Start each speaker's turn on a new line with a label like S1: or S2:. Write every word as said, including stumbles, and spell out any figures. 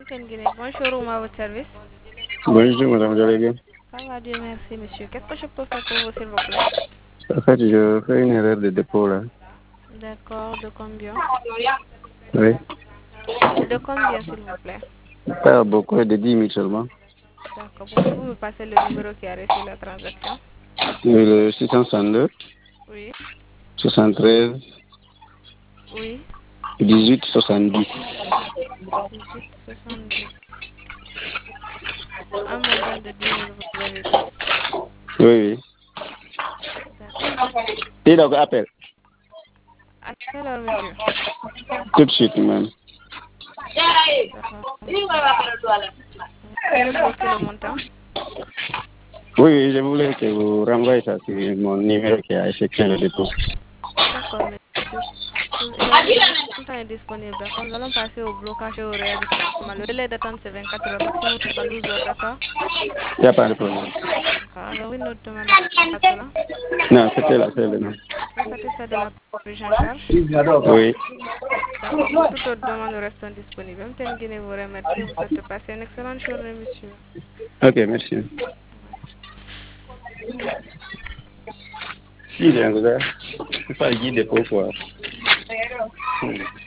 S1: Ken Guinée, bonjour, à votre service.
S2: Bonjour madame, vous allez bien?
S1: Ça va, Dieu merci, monsieur. Qu'est-ce que je peux faire pour vous, s'il vous plaît?
S2: En fait, je fais une erreur de dépôt là.
S1: D'accord, de combien?
S2: Oui.
S1: De combien, s'il vous plaît?
S2: Pas beaucoup, de dix mille seulement.
S1: D'accord, pouvez-vous me passer le numéro qui a reçu la transaction?
S2: Oui, le six cent soixante-deux,
S1: Oui,
S2: soixante-treize,
S1: oui,
S2: dix-huit, soixante-dix.
S1: dix-huit soixante-dix. Un montant de dix mille, vous avez dit.
S2: Oui, oui.
S1: D'accord.
S2: Et donc, appel.
S1: À quelle heure, monsieur?
S2: Tout de suite même.
S1: D'accord. Vous avez bloqué le montant?
S2: Oui, oui, je voulais que vous renvoyiez ça sur mon numéro qui a effectué le dépôt.
S1: D'accord, monsieur. Le, le montant est disponible, d'accord? Nous allons passer au blocage et au réajustement. Le délai d'attente, c'est vingt-quatre heures, maximum soixante-douze heures, d'accord?
S2: Il n'y a pas de problème.
S1: D'accord. Avez-vous une autre demande à cela?
S2: Non, c'était la seule demande.
S1: Êtes-vous satisfait de la prise en charge?
S2: Oui.
S1: D'accord. Pour toute autre demande, nous restons disponibles. M T N Guinée vous remercie. Vous souhaite passer une excellente journée, monsieur.
S2: Ok, merci. Si, j'ai un gars. C'est pas le guide dépôt quoi.